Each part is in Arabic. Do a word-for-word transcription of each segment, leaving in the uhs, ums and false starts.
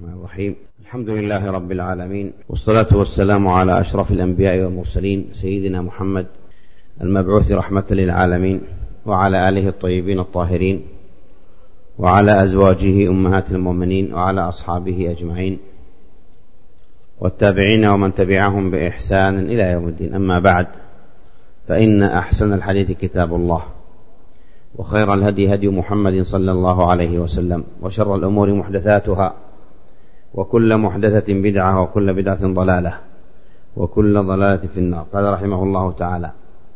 الرحمن الرحيم. الحمد لله رب العالمين، والصلاة والسلام على أشرف الأنبياء والمرسلين سيدنا محمد المبعوث رحمة للعالمين، وعلى آله الطيبين الطاهرين، وعلى أزواجه أمهات المؤمنين، وعلى أصحابه أجمعين، والتابعين ومن تبعهم بإحسان إلى يوم الدين. أما بعد، فإن أحسن الحديث كتاب الله، وخير الهدي هدي محمد صلى الله عليه وسلم، وشر الأمور محدثاتها، وكل محدثة بدعة، وكل بدعة ضلالة، وكل ضلالة في النار. قال رحمه الله تعالى: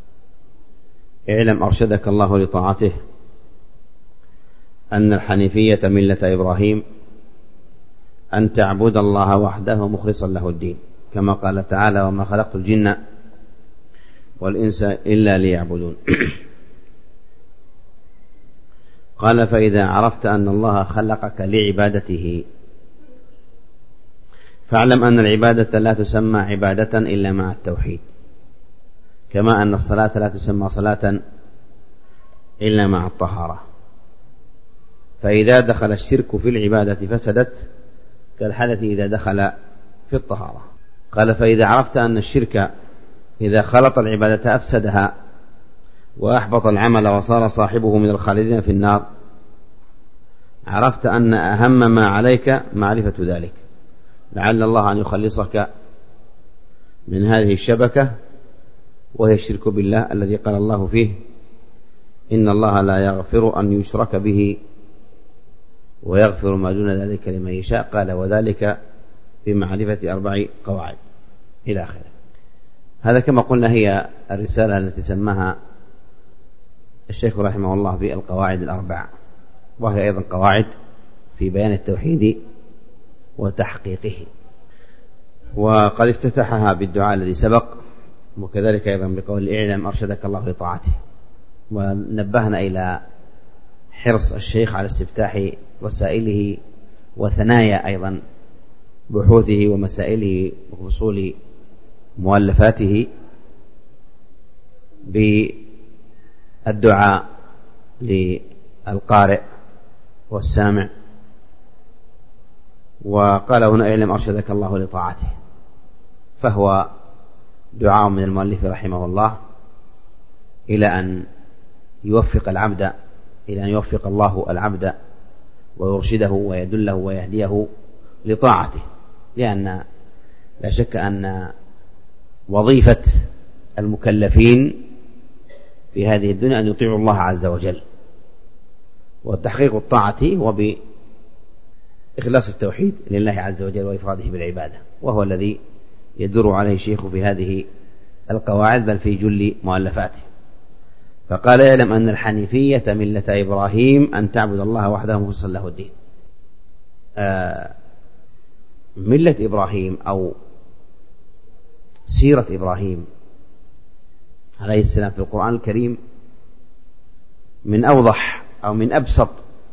اعلم أرشدك الله لطاعته أن الحنيفية ملة إبراهيم أن تعبد الله وحده مخلصا له الدين، كما قال تعالى: وما خلقت الجن والإنس إلا ليعبدون. قال: فإذا عرفت أن الله خلقك لعبادته فاعلم أن العبادة لا تسمى عبادة إلا مع التوحيد، كما أن الصلاة لا تسمى صلاة إلا مع الطهارة. فإذا دخل الشرك في العبادة فسدت كالحدث إذا دخل في الطهارة. قال: فإذا عرفت أن الشرك إذا خلط العبادة أفسدها وأحبط العمل وصار صاحبه من الخالدين في النار، عرفت أن أهم ما عليك معرفة ذلك، لعل الله أن يخلصك من هذه الشبكة، وهي الشرك بالله الذي قال الله فيه: إن الله لا يغفر أن يشرك به ويغفر ما دون ذلك لمن يشاء. قال: وذلك بمعرفة أربع قواعد إلى آخره. هذا كما قلنا هي الرسالة التي سماها الشيخ رحمه الله بالقواعد الأربع، وهي أيضا قواعد في بيان التوحيد وتحقيقه. وقد افتتحها بالدعاء الذي سبق، وكذلك أيضا بقول: اعلم أرشدك الله لطاعته. ونبهنا إلى حرص الشيخ على استفتاح رسائله وثنايا أيضا بحوثه ومسائله وفصول مؤلفاته بالدعاء للقارئ والسامع. وقال هنا: اعلم أرشدك الله لطاعته، فهو دعاء من المؤلف رحمه الله إلى أن يوفق العبد إلى أن يوفق الله العبد ويرشده ويدله ويهديه لطاعته، لأن لا شك أن وظيفة المكلفين في هذه الدنيا أن يطيعوا الله عز وجل، وتحقيق الطاعة هو بإخلاص التوحيد لله عز وجل وإفراده بالعبادة، وهو الذي يدور عليه الشيخ في هذه القواعد بل في جل مؤلفاته. فقال: اعلم أن الحنيفية ملة إبراهيم أن تعبد الله وحده مخلصا له الدين. آه ملة إبراهيم أو سيرة إبراهيم عليه السلام في القرآن الكريم من أوضح أو من أبسط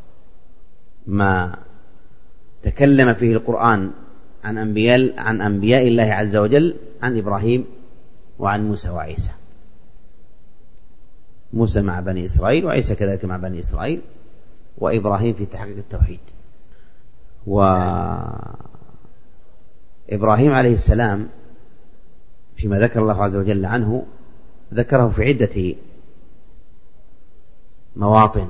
ما تكلم فيه القرآن عن أنبياء عن أنبياء الله عز وجل، عن إبراهيم وعن موسى وعيسى. موسى مع بني إسرائيل، وعيسى كذلك مع بني إسرائيل، وإبراهيم في تحقيق التوحيد. وإبراهيم عليه السلام فيما ذكر الله عز وجل عنه ذكره في عدة مواطن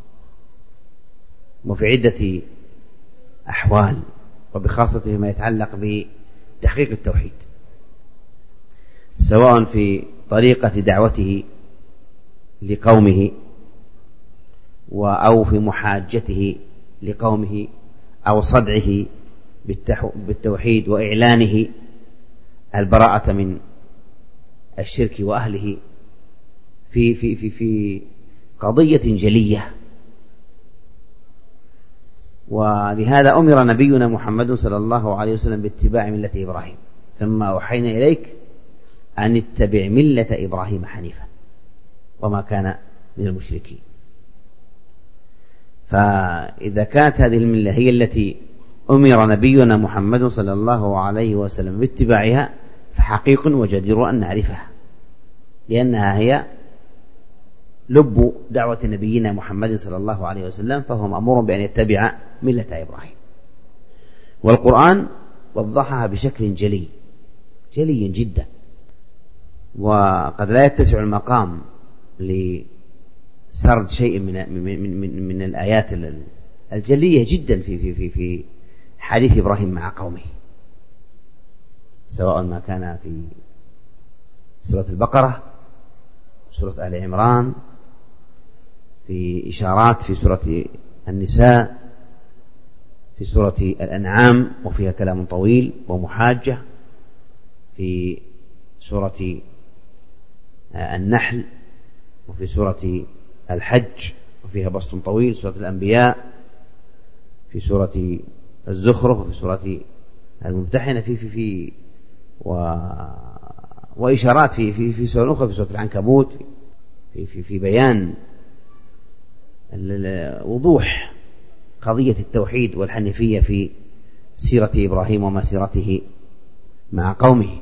وفي عدة أحوال، وبخاصة فيما يتعلق بتحقيق التوحيد، سواء في طريقة دعوته لقومه أو في محاجته لقومه أو صدعه بالتوحيد وإعلانه البراءة من الشرك وأهله في في في في قضية جلية. ولهذا أمر نبينا محمد صلى الله عليه وسلم باتباع ملة إبراهيم، ثم أوحينا إليك أن اتبع ملة إبراهيم حنيفا وما كان من المشركين. فإذا كانت هذه الملة هي التي أمر نبينا محمد صلى الله عليه وسلم باتباعها، فحقيق وجدير أن نعرفها، لأنها هي لب دعوة نبينا محمد صلى الله عليه وسلم، فهو مأمور بأن يتبع ملة إبراهيم. والقرآن وضحها بشكل جلي جلي جدا، وقد لا يتسع المقام لسرد شيء من من من, من الآيات الجلية جدا في في في في حديث إبراهيم مع قومه، سواء ما كان في سورة البقرة، سورة آل عمران، في إشارات في سورة النساء، في سورة الأنعام وفيها كلام طويل ومحاجة، في سورة النحل، وفي سورة الحج وفيها بسط طويل، سورة الأنبياء، في سورة الزخرف، وفي سورة الممتحنة، في في في و وإشارات في في في سورة أخرى، في سورة العنكبوت، في في في بيان وضوح قضية التوحيد والحنيفية في سيرة إبراهيم ومسيرته مع قومه.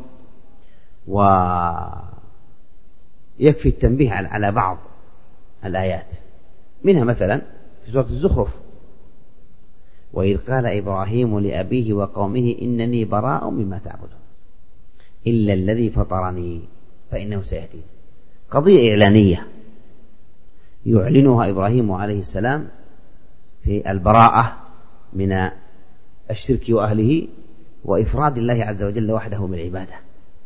ويكفي التنبيه على بعض الآيات منها مثلا في سورة الزخرف: وإذ قال إبراهيم لأبيه وقومه إنني براء مما تعبدون إلا الذي فطرني فإنه سيهدين. قضية إعلانية يعلنها إبراهيم عليه السلام في البراءة من الشرك وأهله وإفراد الله عز وجل وحده بالعبادة.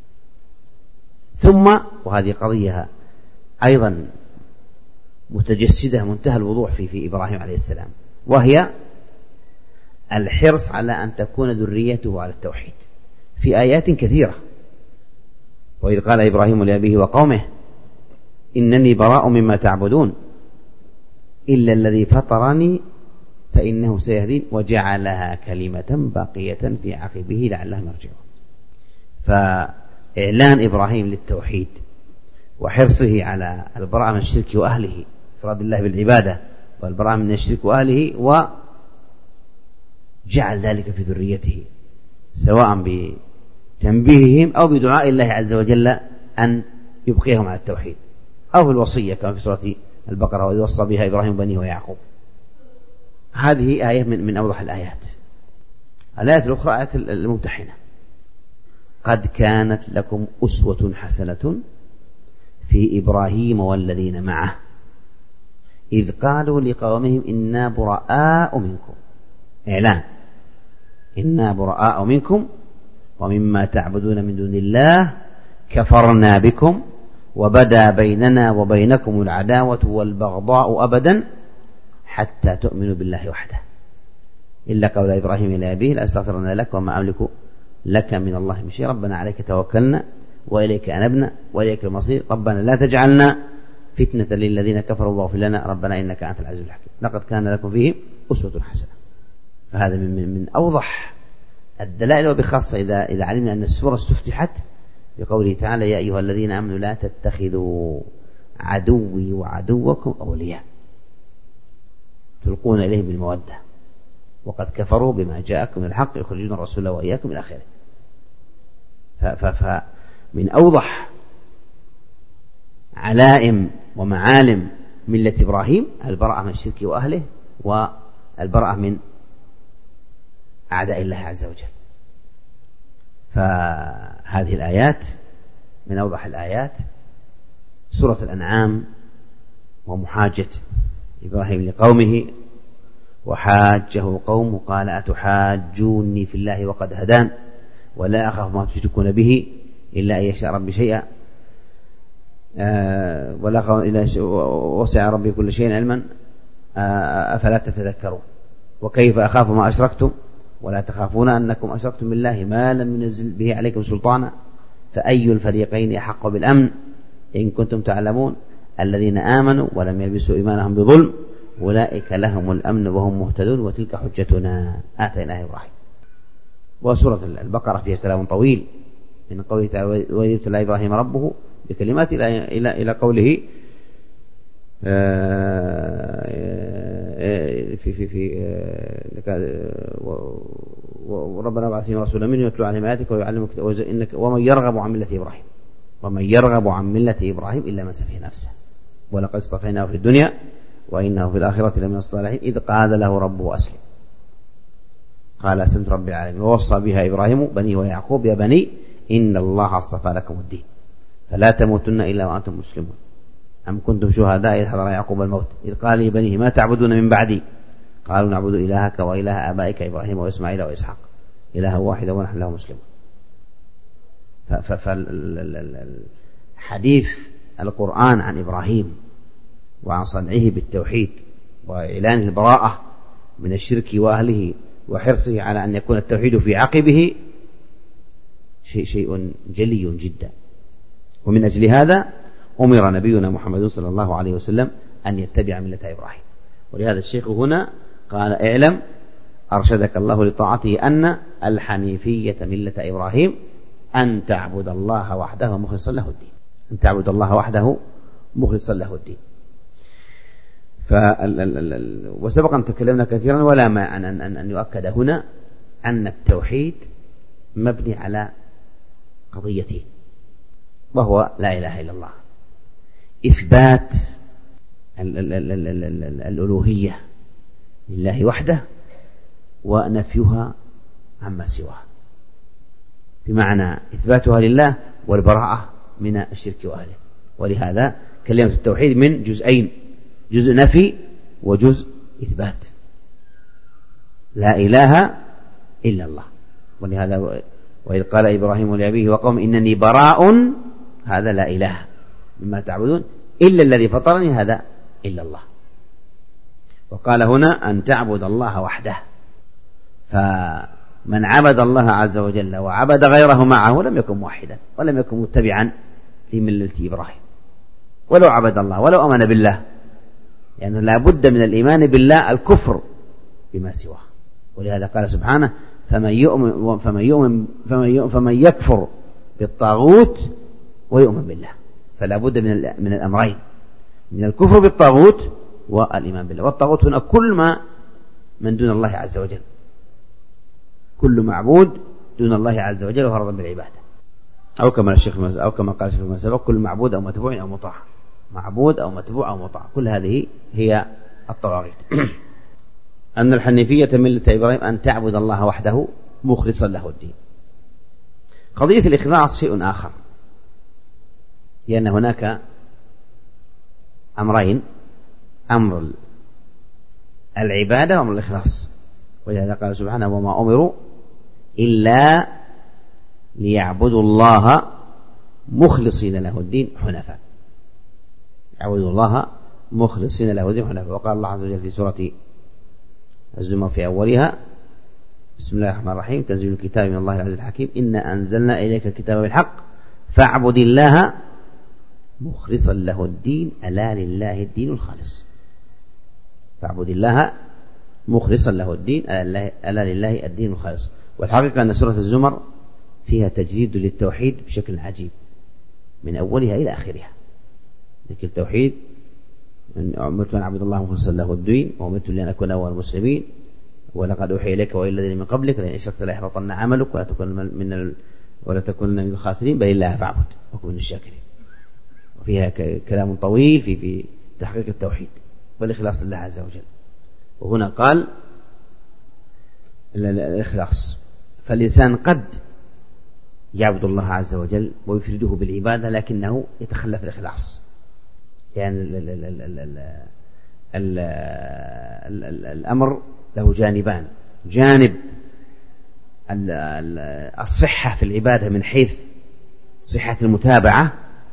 ثم وهذه قضية أيضا متجسدة منتهى الوضوح في, في إبراهيم عليه السلام، وهي الحرص على أن تكون ذريته على التوحيد في آيات كثيرة. وإذ قال إبراهيم لأبيه وقومه إنني براء مما تعبدون إلا الذي فطرني فإنه سيهدين وجعلها كلمة باقية في عقبه لعلهم يرجعون. فإعلان إبراهيم للتوحيد وحرصه على البراءة من الشرك وأهله، إفراد الله بالعبادة والبراءة من الشرك وأهله، وجعل ذلك في ذريته سواء بتنبيههم أو بدعاء الله عز وجل أن يبقيهم على التوحيد، أو في الوصية كما في سورة البقرة: وإذ وصى بها إبراهيم بنيه ويعقوب. هذه آية من, من أوضح الآيات. الآية الأخرى آية الممتحنة: قد كانت لكم أسوة حسنة في إبراهيم والذين معه إذ قالوا لقومهم إنا براء منكم. إعلان: إنا براء منكم ومما تعبدون من دون الله كفرنا بكم وبدا بيننا وبينكم العداوة والبغضاء أبدا حتى تؤمنوا بالله وحده إلا قول إبراهيم لأبيه لأستغفرن لك وما أملك لك من الله من شيء ربنا عليك توكلنا وإليك أنبنا وإليك المصير ربنا لا تجعلنا فتنة للذين كفروا واغفر لنا ربنا إنك أنت العزيز الحكيم لقد كان لكم فيهم أسوة حسنة. فهذا من, من أوضح الدلائل، وبخاصة إذا, إذا علمنا أن السورة استفتحت بقوله تعالى: يا أيها الذين آمنوا لا تتخذوا عدوي وعدوكم أولياء تلقون إليهم بالمودة وقد كفروا بما جاءكم من الحق يخرجون الرسول وإياكم إلى آخره. فمن أوضح علائم ومعالم ملة إبراهيم البراءة من الشرك وأهله والبراءة من أعداء الله عز وجل. فهذه الآيات من أوضح الآيات. سورة الأنعام: ومحاجة إبراهيم لقومه وحاجه قومه قال أتحاجوني في الله وقد هدان ولا أخاف ما تشركون به إلا أن يشاء ربي شيئا آه ولا أخاف إلا وسع ربي كل شيء علما آه أفلا تتذكرون وكيف أخاف ما أشركتم ولا تخافون أنكم أشركتم بالله ما لم ينزل به عليكم سلطانا فأي الفريقين أحق بالأمن إن كنتم تعلمون الذين آمنوا ولم يلبسوا إيمانهم بظلم أولئك لهم الأمن وهم مهتدون وتلك حجتنا آتيناها إبراهيم. وسورة البقرة فيها كلام طويل من قوله تعالى: وإذ ابتلى إبراهيم ربه بكلمات إلى إلى إلى قوله في في في وربنا ابعث فيهم رسولا منهم يتلو عليهم آياتك ويعلمك إنك ومن يرغب عن ملة إبراهيم ومن يرغب عن ملة إبراهيم إلا من سفه نفسه ولقد اصطفيناه في الدنيا وإنه في الآخرة لمن الصالحين إذ قال له ربه أسلم. قال أسلمت رب العالمين، ووصى بها إبراهيم بني ويعقوب يا بني إن الله اصطفى لكم الدين فلا تموتن إلا وأنتم مسلمون أم كنتم شهداء إذ حضر يعقوب الموت إذ قال لبنيه ما تعبدون من بعدي قالوا نعبد إلهك وإله آبائك إبراهيم وإسماعيل وإسحاق إله واحد ونحن له مسلمون. فحديث القرآن عن إبراهيم وعن صنعه بالتوحيد وإعلان البراءة من الشرك وأهله وحرصه على أن يكون التوحيد في عقبه شيء شيء جلي جدا. ومن أجل هذا أمر نبينا محمد صلى الله عليه وسلم أن يتبع ملة إبراهيم. ولهذا الشيخ هنا قال اعلم أرشدك الله لطاعته أن الحنيفية ملة إبراهيم أن تعبد الله وحده مخلصا له الدين أن تعبد الله وحده مخلصا له الدين. وسبق أن تكلمنا كثيرا ولا ما أن, أن, أن يؤكد هنا أن التوحيد مبني على قضيتين، وهو لا إله إلا الله، إثبات الألوهية لله وحده ونفيها عما سواه، بمعنى إثباتها لله والبراءة من الشرك وأهله. ولهذا كلمة التوحيد من جزئين، جزء نفي وجزء إثبات، لا إله إلا الله. ولهذا وإذ قال إبراهيم لأبيه وقوم إنني براء، هذا لا إله مما تعبدون إلا الذي فطرني، هذا إلا الله. وقال هنا أن تعبد الله وحده، فمن عبد الله عز وجل وعبد غيره معه لم يكن موحدا ولم يكن متبعا لملة إبراهيم، ولو عبد الله ولو أمن بالله، يعني لا بد من الإيمان بالله الكفر بما سواه. ولهذا قال سبحانه فمن يؤمن فمن يؤمن فمن, يؤمن فمن يكفر بالطاغوت ويؤمن بالله، فلا بد من من الأمرين، من الكفر بالطاغوت والإيمان بالله. والطاغوت هنا كل ما من دون الله عز وجل، كل معبود دون الله عز وجل وفرضا بالعبادة، أو كما الشيخ أو كما قال الشيخ ما سبق كل معبود أو متبوع أو مطاع، معبود أو متبوع أو مطاع، كل هذه هي الطواغيت. أن الحنيفية ملة إبراهيم أن تعبد الله وحده مخلصا له الدين. قضية الإخلاص شيء آخر، لأن هناك أمرين، أمر العبادة وأمر الإخلاص. ولهذا قال سبحانه وما أمروا إلا ليعبدوا الله مخلصين له الدين حنفاء، يعبدوا الله مخلصين له الدين حنفاء. وقال الله عز وجل في سورة الزمر في أولها بسم الله الرحمن الرحيم تنزيل الكتاب من الله العزيز الحكيم إنا أنزلنا إليك الكتاب بالحق فاعبد الله مخلصا له الدين ألا لله الدين الخالص. فاعبد الله مخلصا له الدين ألا لله الدين الخالص. والحقيقة أن سورة الزمر فيها تجريد للتوحيد بشكل عجيب من أولها إلى آخرها. ذكر التوحيد، أمرت أن أعبد الله مخلصا له الدين وأمرت لأن أكون أول المسلمين ولقد أوحي إليك وإلى الذين من قبلك لئن أشركت ليحبطن عملك ولا تكون من ال... ولا تكون من الخاسرين بل الله فاعبد وكن من الشاكرين. وفيها ك... كلام طويل في في تحقيق التوحيد والإخلاص لله عز وجل. وهنا قال الإخلاص، فالإنسان قد يعبد الله عز وجل ويفرده بالعبادة لكنه يتخلف الإخلاص، يعني ال ال ال ال ال ال ال ال الأمر له جانبان، جانب الصحة في العبادة من حيث صحة المتابعة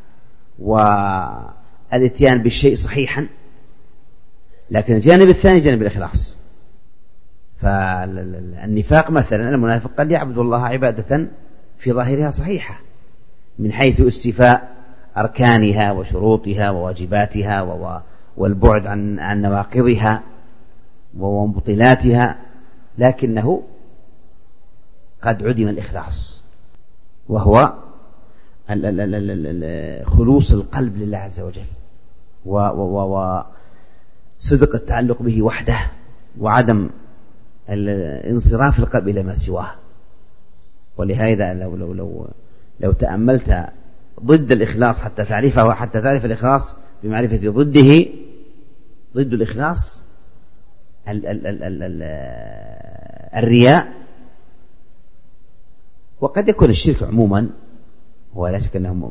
والاتيان بالشيء صحيحا، لكن الجانب الثاني جانب الإخلاص. فالنفاق مثلا المنافق قد يعبد الله عبادة في ظاهرها صحيحة من حيث استيفاء أركانها وشروطها وواجباتها والبعد عن عن نواقضها ومبطلاتها، لكنه قد عدم الإخلاص وهو خلوص القلب لله عز وجل وصدق التعلق به وحده وعدم انصراف القلب إلى ما سواه. ولهذا لو لو لو لو تأملت ضد الإخلاص حتى تعرفه حتى تعرف الإخلاص بمعرفة ضده، ضد الإخلاص ال ال ال ال ال الرياء، وقد يكون الشرك عموما هو لا شك أنه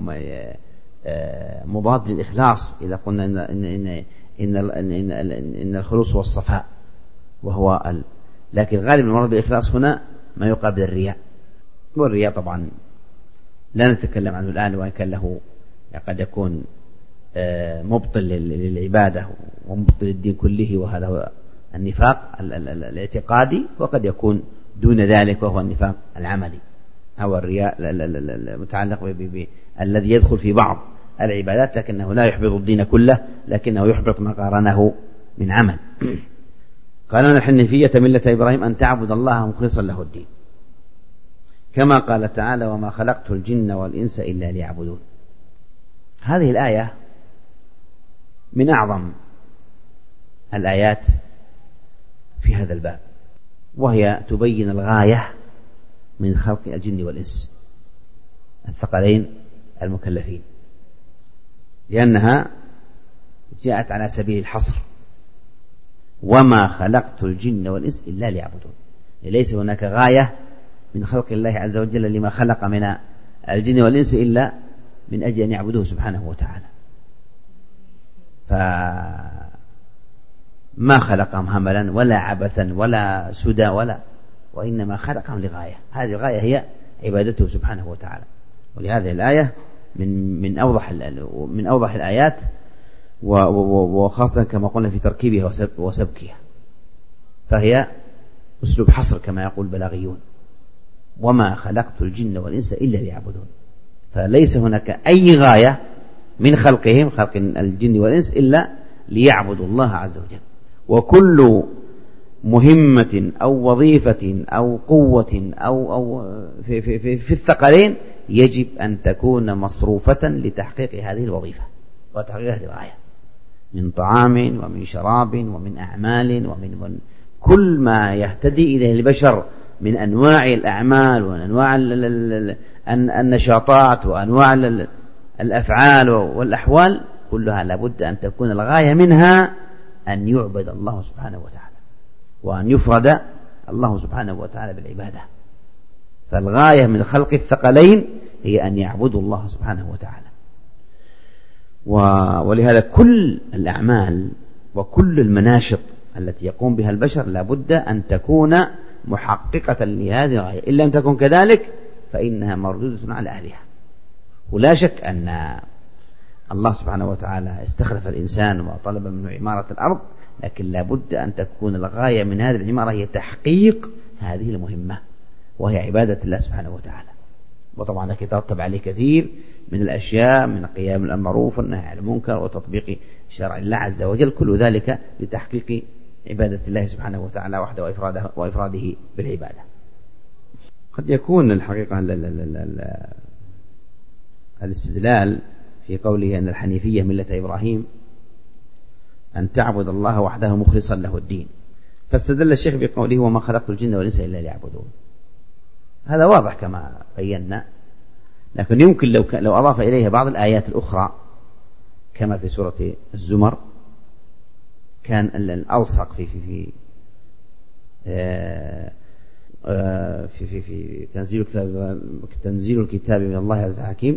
مضاد للإخلاص إذا قلنا إن إن إن إن, إن, إن, إن الخلوص والصفاء وهو ال لكن غالب المراد بالإخلاص هنا ما يقابل الرياء. والرياء طبعا لا نتكلم عنه الآن، وإن كان له قد يكون مبطل للعبادة ومبطل للدين كله، وهذا هو النفاق الاعتقادي، وقد يكون دون ذلك وهو النفاق العملي أو الرياء المتعلق الذي يدخل في بعض العبادات لكنه لا يحبط الدين كله، لكنه يحبط ما قارنه من عمل. قال أن الحنيفية ملة إبراهيم أن تعبد الله مخلصا له الدين، كما قال تعالى وما خلقت الجن والإنس إلا ليعبدون. هذه الآية من أعظم الآيات في هذا الباب، وهي تبين الغاية من خلق الجن والإنس الثقلين المكلفين، لأنها جاءت على سبيل الحصر، وما خلقت الجن والإنس إلا ليعبدون. ليس هناك غاية من خلق الله عز وجل لما خلق من الجن والإنس إلا من أجل أن يعبدوه سبحانه وتعالى، فما خلقهم هملا ولا عبثا ولا سدى ولا وإنما خلقهم لغاية، هذه الغاية هي عبادته سبحانه وتعالى. ولهذه الآية من من أوضح من أوضح الآيات، وخاصة كما قلنا في تركيبها وسبكها، فهي أسلوب حصر كما يقول البلاغيون، وما خلقت الجن والإنس إلا ليعبدون. فليس هناك أي غاية من خلقهم خلق الجن والإنس إلا ليعبدوا الله عز وجل. وكل مهمة أو وظيفة أو قوة أو, أو في, في, في, في الثقلين يجب أن تكون مصروفة لتحقيق هذه الوظيفة وتحقيق هذه الغاية، من طعام ومن شراب ومن أعمال ومن من كل ما يهتدي إليه البشر من أنواع الأعمال وأنواع النشاطات وأنواع الأفعال والأحوال، كلها لابد أن تكون الغاية منها أن يعبد الله سبحانه وتعالى، وأن يفرد الله سبحانه وتعالى بالعبادة. فالغاية من خلق الثقلين هي أن يعبدوا الله سبحانه وتعالى. ولهذا كل الأعمال وكل المناشط التي يقوم بها البشر لابد أن تكون محققة لهذه الغاية، إلا أن تكون كذلك فإنها مردودة على أهلها. ولا شك أن الله سبحانه وتعالى استخلف الإنسان وطلب منه عمارة الأرض، لكن لابد أن تكون الغاية من هذه العمارة هي تحقيق هذه المهمة، وهي عبادة الله سبحانه وتعالى. وطبعا يترتب عليه كثير من الأشياء من قيام المعروف والنهي عن المنكر وتطبيق شرع الله عز وجل، كل ذلك لتحقيق عبادة الله سبحانه وتعالى وحده وإفراده, وإفراده بالعبادة. قد يكون الحقيقة الاستدلال في قوله أن الحنيفية ملة إبراهيم أن تعبد الله وحده مخلصا له الدين، فاستدل الشيخ بقوله وما خلقت الجن والإنس إلا ليعبدون. هذا واضح كما بينا، لكن يمكن لو, لو أضاف إليها بعض الآيات الأخرى كما في سورة الزمر كان الألصق في في في في في, في تنزيل الكتاب تنزيل الكتاب من الله عز الحكيم.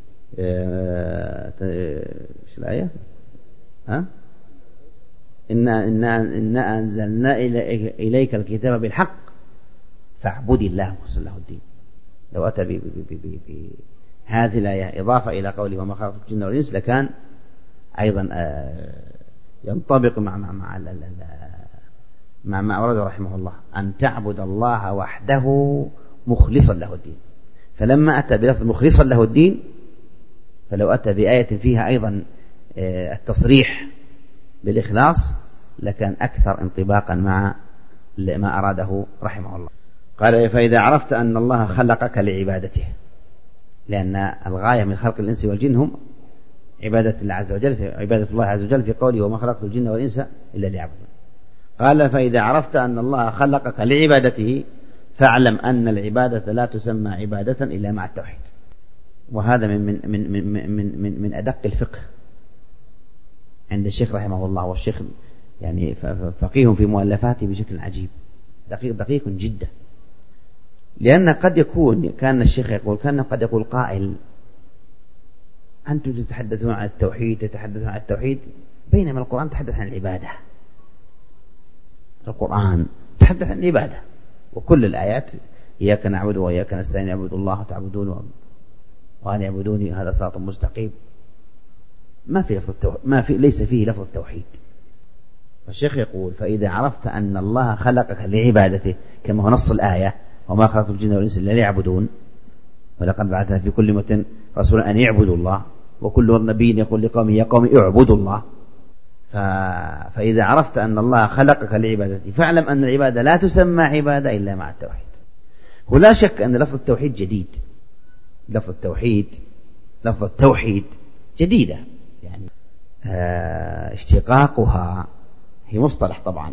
ايش الآية؟ ها؟ إن إن إن أنزلنا إليك الكتاب بالحق فاعبد الله مخلصا له الدين. لو أتى بهذه الآية إضافة إلى قوله وما خلقت الجن والإنس لكان أيضا ينطبق مع مع مع مع ما أورده رحمه الله أن تعبد الله وحده مخلصا له الدين. فلما أتى بلفظ مخلصا له الدين، فلو أتى بآية فيها أيضا التصريح بالإخلاص لكان أكثر انطباقا مع ما أراده رحمه الله. قال فإذا عرفت أن الله خلقك لعبادته، لأن الغاية من خلق الإنس والجن هم عبادة الله عز وجل، في عبادة الله عز وجل في قوله وما خلقت الجن والإنس إلا ليعبدون. قال فإذا عرفت أن الله خلقك لعبادته فاعلم أن العبادة لا تسمى عبادة إلا مع التوحيد. وهذا من من من من من, من, من أدق الفقه عند الشيخ رحمه الله والشيخ يعني فقيه في مؤلفاته بشكل عجيب، دقيق دقيق جدا. لأن قد يكون كان الشيخ يقول كان قد يقول قائل أنتم تتحدثون عن التوحيد تتحدثون عن التوحيد بينما القرآن تحدث عن العبادة. القرآن تحدث عن العبادة، وكل الآيات إياك نعبد وإياك نستعين اعبد الله تعبدون وأن يعبدوني هذا صراط مستقيم. ما في لفظ التوحيد، ما في ليس فيه لفظ التوحيد. فالشيخ يقول فإذا عرفت أن الله خلقك لعبادته كما هو نص الآية وما خلقت الجن والإنس إلا ليعبدون ولقد بعثنا في كل أمة رسولا أن يعبدوا الله وكل نبي يقول لقومه يا قوم اعبدوا الله. ف... فإذا عرفت أن الله خلقك لعبادته فاعلم أن العبادة لا تسمى عبادة إلا مع التوحيد. ولا شك أن لفظ التوحيد جديد، لفظ التوحيد لفظ التوحيد جديدة، يعني اه اشتقاقها هي مصطلح طبعا،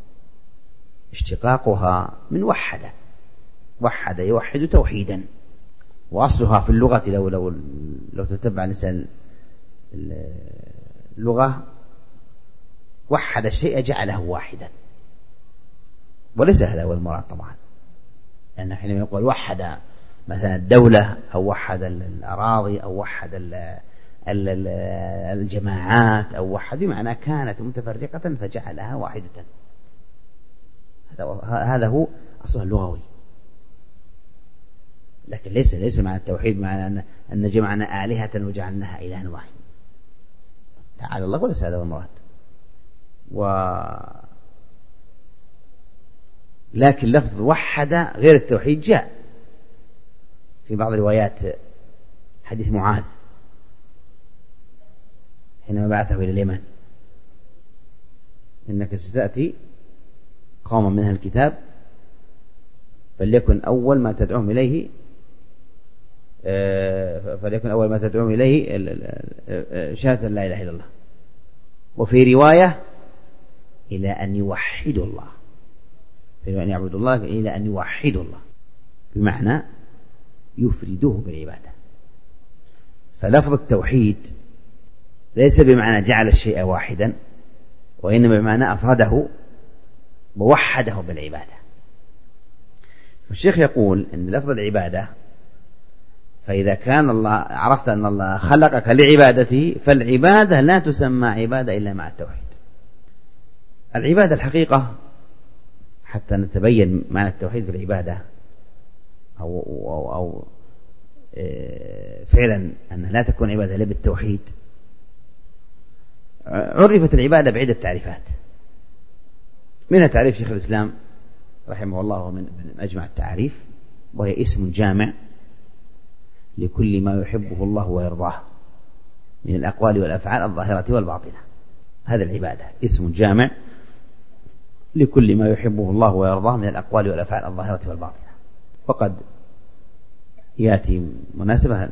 اشتقاقها من وحدة، وحد يوحد توحيدا، وأصلها في اللغة لو لو لو تتبع الإنسان اللغة وحد الشيء جعله واحدا، وليس هذا هو المراد طبعا. لأن حينما يقول وحد مثلا الدولة أو وحد الأراضي أو وحد الجماعات أو وحد بمعنى كانت متفرقة فجعلها واحدة، هذا هو أصلها اللغوي. لكن ليس ليس معنى التوحيد معنى أن أن جمعنا آلهة وجعلناها إلها واحد، تعالى الله، وليس هذا هو المراد. و لكن لفظ وحد غير التوحيد جاء في بعض الروايات، حديث معاذ حينما بعثه إلى اليمن إنك ستأتي قوما من أهل الكتاب فليكن أول ما تدعوهم إليه فليكن أول ما تدعوهم إليه شهادة لا إله إلا الله، وفي رواية إلى أن يوحدوا الله، في أن يعبدوا الله إلى أن يوحدوا الله، بمعنى يفردوه بالعبادة. فلفظ التوحيد ليس بمعنى جعل الشيء واحدا، وإنما بمعنى أفرده ووحده بالعبادة. الشيخ يقول إن لفظ العبادة فإذا كان الله عرفت أن الله خلقك لعبادته فالعبادة لا تسمى عبادة إلا مع التوحيد. العبادة الحقيقة حتى نتبين معنى التوحيد في العبادة أو, أو, أو فعلا أنها لا تكون عبادة إلا بالتوحيد. عرفت العبادة بعدة تعريفات، منها تعريف شيخ الإسلام رحمه الله من أجمع التعريف، وهي اسم جامع لكل ما يحبه الله ويرضاه من الأقوال والأفعال الظاهرة والباطنة. هذا العبادة اسم جامع لكل ما يحبه الله ويرضاه من الأقوال والأفعال الظاهرة والباطنة. وقد يأتي مناسبة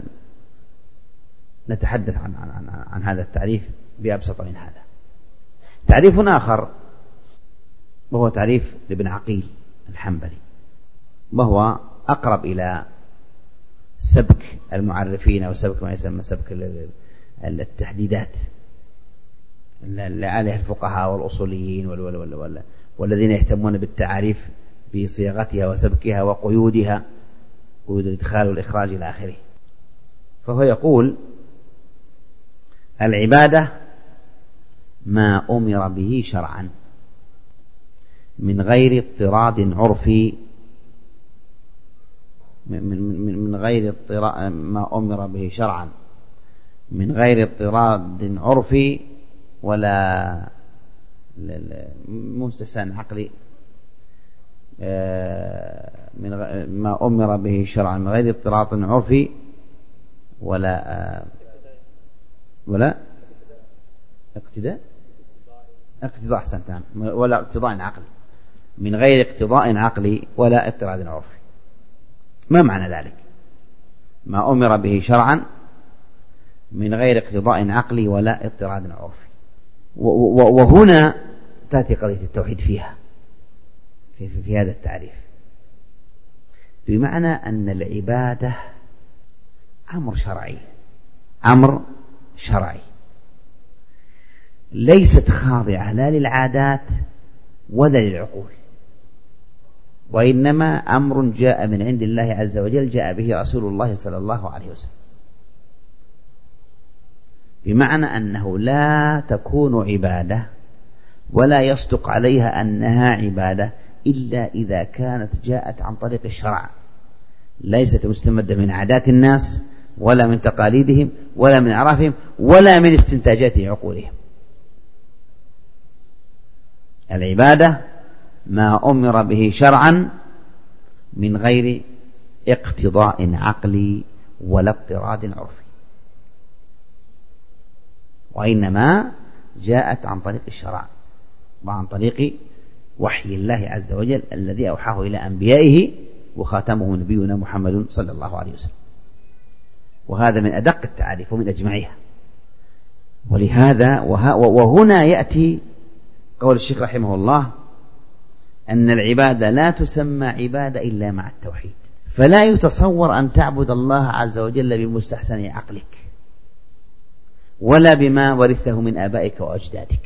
نتحدث عن, عن, عن, عن هذا التعريف بأبسط من هذا. تعريف آخر وهو تعريف لابن عقيل الحنبلي، وهو أقرب إلى سبك المعرفين أو سبك ما يسمى سبك التحديدات لآله الفقهاء والأصوليين والذين يهتمون بالتعاريف بصياغتها وسبكها وقيودها، قيود الإدخال والإخراج إلى آخره. فهو يقول العبادة ما أمر به شرعا من غير اضطراد عرفي، من, من, من غير اضطراد ما أمر به شرعا من غير اضطراد عرفي ولا مستحسن عقلي، من ما أمر به شرعا من غير اضطراد عرفي ولا ولا اقتداء اقتضاء أحسنتان ولا اقتضاء عقلي، من غير اقتضاء عقلي ولا اضطراد عرفي. ما معنى ذلك؟ ما أمر به شرعا من غير اقتضاء عقلي ولا اضطراد عرفي. وهنا تأتي قضية التوحيد فيها في, في, في هذا التعريف، بمعنى أن العبادة أمر شرعي، أمر شرعي ليست خاضعة لا للعادات ولا للعقول، وإنما أمر جاء من عند الله عز وجل، جاء به رسول الله صلى الله عليه وسلم، بمعنى أنه لا تكون عبادة ولا يصدق عليها أنها عبادة إلا إذا كانت جاءت عن طريق الشرع، ليست مستمدة من عادات الناس ولا من تقاليدهم ولا من أعرافهم ولا من استنتاجات عقولهم. العبادة ما أمر به شرعا من غير اقتضاء عقلي ولا اضطراد عرفي، وإنما جاءت عن طريق الشرع وعن طريق وحي الله عز وجل الذي أوحاه إلى أنبيائه وخاتمه نبينا محمد صلى الله عليه وسلم، وهذا من أدق التعاريف ومن أجمعها. ولهذا وهنا يأتي قول الشيخ رحمه الله أن العبادة لا تسمى عبادة إلا مع التوحيد، فلا يتصور أن تعبد الله عز وجل بمستحسن عقلك ولا بما ورثه من آبائك وأجدادك.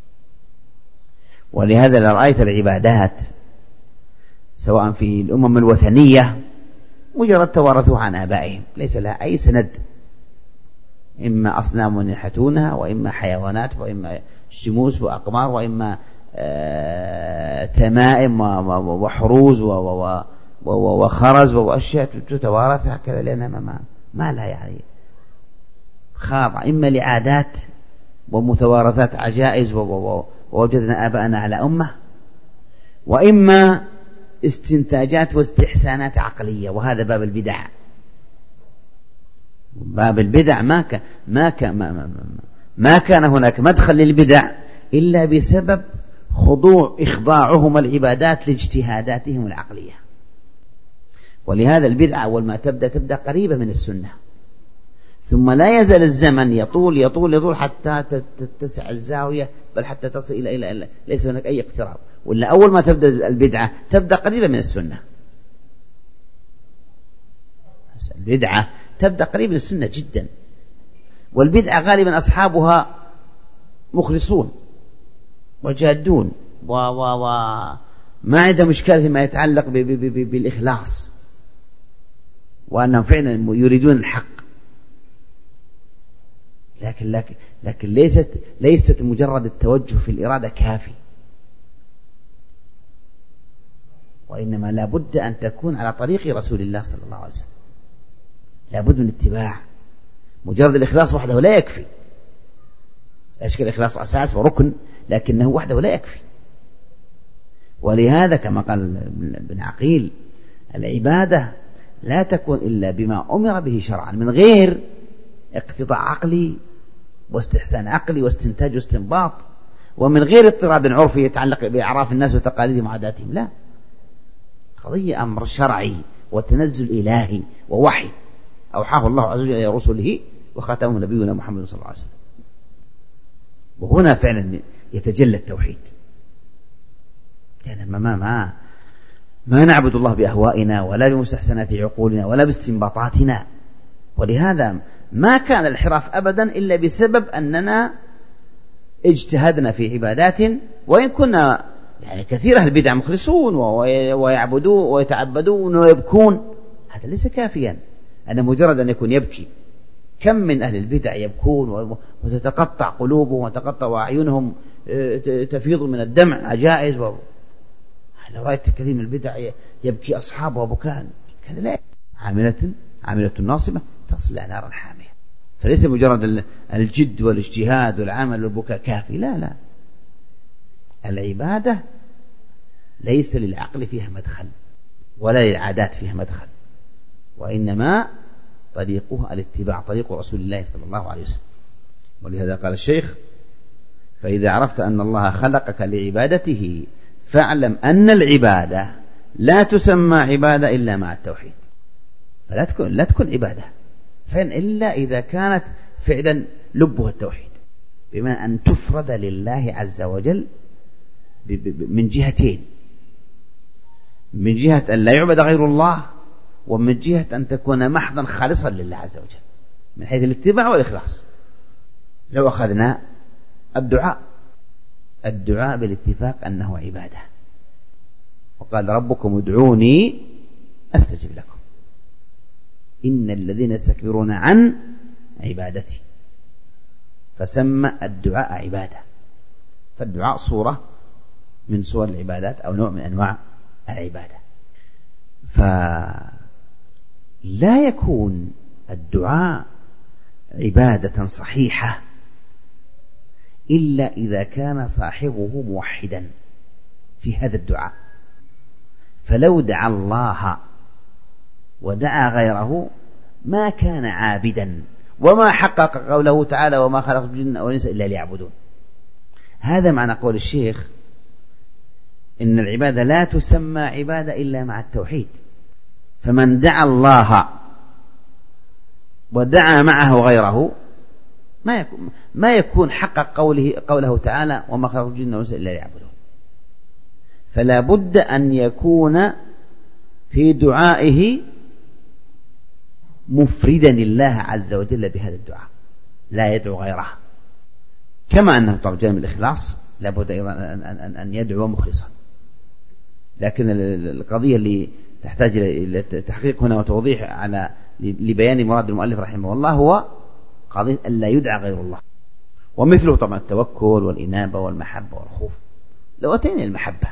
ولهذا لو رأيت العبادات سواء في الأمم الوثنية مجرد توارثوها عن آبائهم، ليس لها أي سند، إما أصنام ينحتونها وإما حيوانات وإما شموس وأقمار وإما آه تمائم وحروز وخرز وأشياء تتوارث هكذا، لأنها ما, ما لها يعني خاضع إما لعادات ومتوارثات عجائز ووجدنا آباءنا على أمة، وإما استنتاجات واستحسانات عقلية، وهذا باب البدع. باب البدع ما كان ما كان ما, ما, ما كان هناك مدخل للبدع إلا بسبب خضوع إخضاعهم العبادات لاجتهاداتهم العقلية. ولهذا البدعة أول ما تبدأ تبدأ قريبة من السنة، ثم لا يزال الزمن يطول يطول يطول حتى تتسع الزاوية، بل حتى تصل إلى إلى, إلى ليس هناك أي اقتراب. ولا أول ما تبدأ البدعة تبدأ قريبة من السنة، البدعة تبدأ قريبة من السنة جدا، والبدعة غالبا أصحابها مخلصون وجادون وما عندهم مشكلة فيما يتعلق ب ب ب بالإخلاص، وأنهم فعلا يريدون الحق، لكن لكن لكن ليست ليست مجرد التوجه في الإرادة كافي، وإنما لا بد أن تكون على طريق رسول الله صلى الله عليه وسلم، لا بد من اتباع. مجرد الإخلاص وحده لا يكفي، أشكال الإخلاص أساس وركن، لكنه وحده لا يكفي. ولهذا كما قال ابن عقيل العبادة لا تكون إلا بما أمر به شرعا من غير اقتضاء عقلي واستحسان عقلي واستنتاج واستنباط، ومن غير اضطراد عرفي يتعلق بأعراف الناس وتقاليدهم وعاداتهم، لا، قضية أمر شرعي وتنزل إلهي ووحي أوحاه الله عز وجل إلى رسله وخاتمه نبينا محمد صلى الله عليه وسلم. وهنا فعلا يتجلى التوحيد، يعني ما ما ما ما نعبد الله بأهوائنا ولا بمستحسنات عقولنا ولا باستنباطاتنا. ولهذا ما كان الانحراف أبدا إلا بسبب أننا اجتهدنا في عبادات، وإن كنا يعني كثير أهل البدع مخلصون ويعبدون ويتعبدون ويبكون، هذا ليس كافيا. أنا مجرد أن يكون يبكي، كم من أهل البدع يبكون وتتقطع قلوبهم وتقطع أعينهم تفيض من الدمع عجائز. و... لو رأيت كثير من البدع يبكي أصحابه بكاء، كان لا عاملة عاملة ناصبة تصلى نارا حامية. فليس مجرد الجد والاجتهاد والعمل والبكاء كافي، لا لا، العبادة ليس للعقل فيها مدخل ولا للعادات فيها مدخل، وإنما طريقها الاتباع، طريق رسول الله صلى الله عليه وسلم. ولهذا قال الشيخ: فإذا عرفت أن الله خلقك لعبادته فاعلم أن العبادة لا تسمى عبادة إلا مع التوحيد. فلا تكون لا تكون عبادة فإن إلا إذا كانت فعلا لبها التوحيد، بما أن تفرد لله عز وجل من جهتين: من جهة أن لا يعبد غير الله، ومن جهة أن تكون محضا خالصا لله عز وجل من حيث الاتباع والإخلاص. لو أخذنا الدعاء الدعاء بالاتفاق أنه عبادة، وقال ربكم ادعوني أستجب لكم إن الذين يستكبرون عن عبادتي، فسمى الدعاء عبادة. فالدعاء صورة من صور العبادات أو نوع من أنواع العبادة. فلا يكون الدعاء عبادة صحيحة إلا إذا كان صاحبه موحدا في هذا الدعاء. فلو دعا الله ودعا غيره ما كان عابدا، وما حقق قوله تعالى وما خلقت الجن والإنس إلا ليعبدون. هذا معنى قول الشيخ إن العبادة لا تسمى عبادة إلا مع التوحيد. فمن دعا الله ودعا معه غيره ما يكون, ما يكون حقق قوله, قوله تعالى وما خلقت الجن والإنس إلا ليعبدون. فلا بد أن يكون في دعائه مفردا لله عز وجل بهذا الدعاء، لا يدعو غيره. كما أنه طبعا جانب الإخلاص لا بد أيضا أن يدعو مخلصا. لكن القضية اللي تحتاج إلى تحقيق هنا وتوضيح على لبيان مراد المؤلف رحمه الله هو قضية أن لا يدعى غير الله. ومثله طبعا التوكل والإنابة والمحبة والخوف. لو أتينا المحبة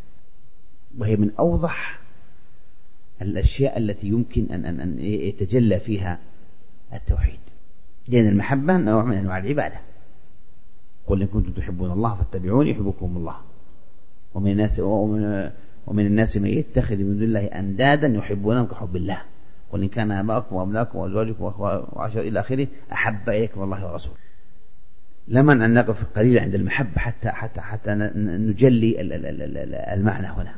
وهي من أوضح الأشياء التي يمكن أن, أن, أن يتجلى فيها التوحيد، لأن المحبة نوع من أنواع العبادة. قل إن كنتم تحبون الله فاتبعوني يحبكم الله. ومن الناس, ومن, ومن الناس من يتخذ من دون الله أندادا يحبونهم كحب الله. قل إن كان آباؤكم وأبناؤكم وأزواجكم وعشر إلى آخره أحب إليكم الله ورسوله. لمن أن نقف قليلا عند المحبة حتى حتى حتى نجلي المعنى هنا.